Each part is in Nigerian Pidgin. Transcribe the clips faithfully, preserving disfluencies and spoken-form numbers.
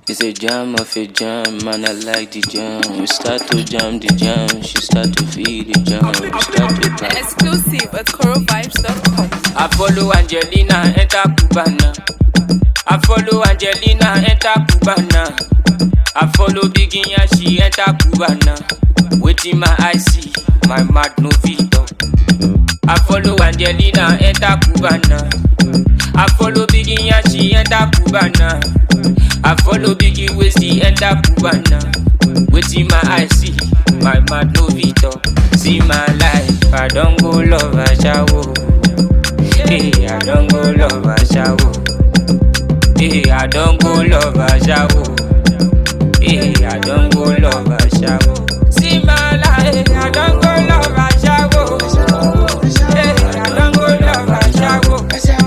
It's a jam of a jam, man, I like the jam. We start to jam the jam, she start to feel the jam. We start to jam. Exclusive at coral vibes dot com. I follow Angelina, enter Cubana. I follow Angelina, enter Cubana. I follow Biginya, she enter Cubana. Waiting my eye see, my mouth no fit up. I follow Angelina, enter Cubana. I follow Biginya, she enter Cubana. I follow Biggie Westy, enter Cubana. Waiting my eye see, my mouth no fit up. See my life, I don't go love a shower. Hey, I don't go love a shower. Hey, I don't go love a shower. Hey, I don't go love a shower. See my life, I don't go love a shower. Hey, I don't go love a shower.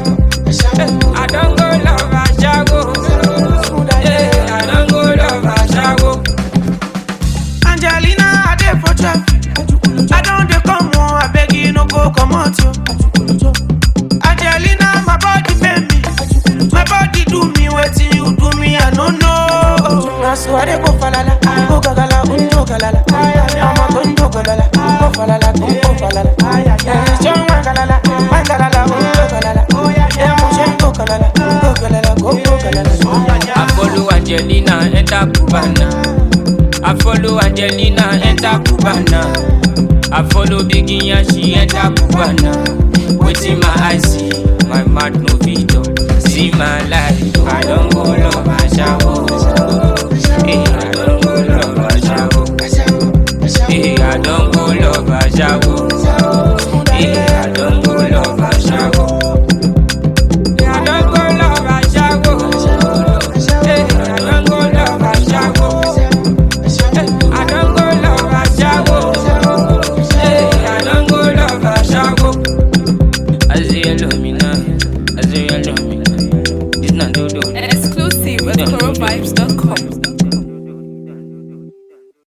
I don't go love a shower. Hey, I don't go love a shower. Angelina, I dey for traffic. I don't dey come home, I beg you no go come out yo. Angelina, my body pay me. My body do me wetin you do me, I no know. Na so I dey go falala, go gagala, go galala. Mama go go galala, go falala, go falala. John man galala, man galala, go galala. Yeah, mo chen go galala, go galala, go go galala. I follow Angelina, enter Cubana. I follow Angelina, enter Cubana. I follow Biginya, she enter Cubana. Waiting my eyes see, my mouth no fit up. See my life, I don't go love a shower. Hey, I don't go love a shower. Hey, I don't go love a shower. Hey, I don't go love a shower. Hey, I don't go love a shower. Hey, I don't go love a shower. I don't go love a shower. Hey, I don't go love a shower. I say you love me now. I say you love me now. It's not do do.